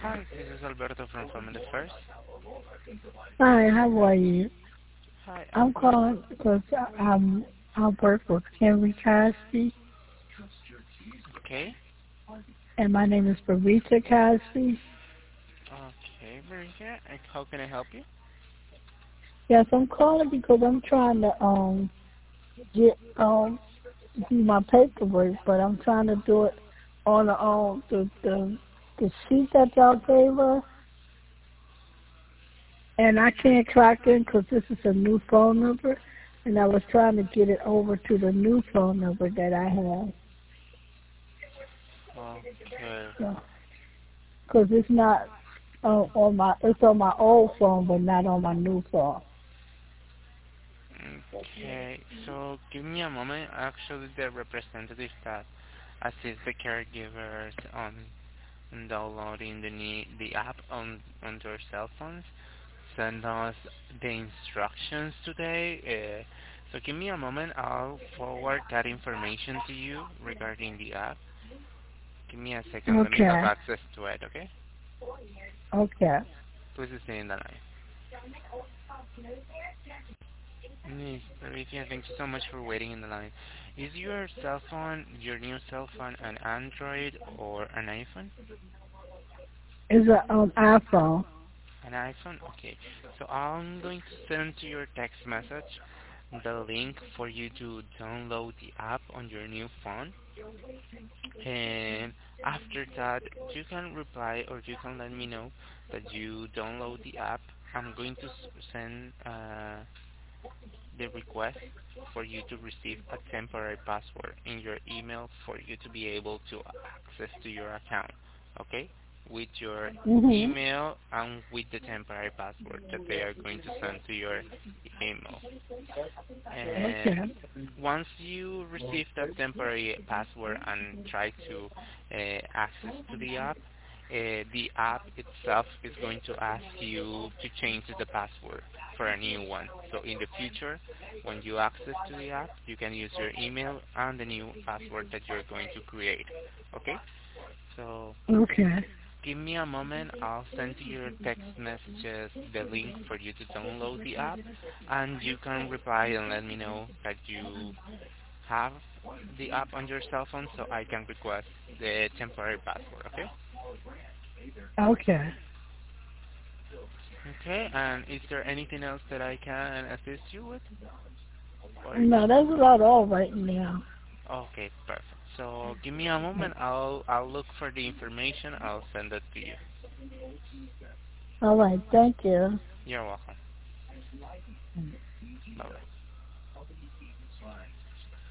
Hi, this is Alberto from Family First. Hi, how are you? Hi, I'm I'm good. calling because I work with Henry Cosby, Okay. and my name is Barita Cosby. Okay, very good. How can I help you? Yes, I'm calling because I'm trying to get do my paperwork, but I'm trying to do it on the sheet that y'all gave us, and I can't clock in because this is a new phone number, and I was trying to get it over to the new phone number that I have. Okay. So, because it's not it's on my old phone, but not on my new phone. Okay, so give me a moment. Actually, the representative that assists the caregivers on downloading the app on their cell phones send us the instructions today. So give me a moment. I'll forward that information to you regarding the app. Give me a second. Let me have Okay. access to it, okay? Okay. Please stay in the line. Miss Alicia, thank you so much for waiting in the line. Is your cell phone, your new cell phone, an Android or an iPhone? It's a iPhone. An iPhone? Okay. So I'm going to send to your text message the link for you to download the app on your new phone. And after that, you can reply or you can let me know that you download the app. I'm going to send the request for you to receive a temporary password in your email for you to be able to access to your account, okay? With your Mhm. email and with the temporary password that they are going to send to your email. And Okay. once you receive that temporary password and try to access to the app itself is going to ask you to change the password for a new one. So in the future, when you access to the app, you can use your email and the new password that you're going to create. Okay? So Okay. give me a moment. I'll send to your text messages the link for you to download the app, and you can reply and let me know that you have the app on your cell phone so I can request the temporary password, okay? Okay. Okay, and is there anything else that I can assist you with? Or No, that's about all right now. okay, perfect. So give me a moment. I'll look for the information. I'll send it to you. All right. Thank you. You're welcome. Bye.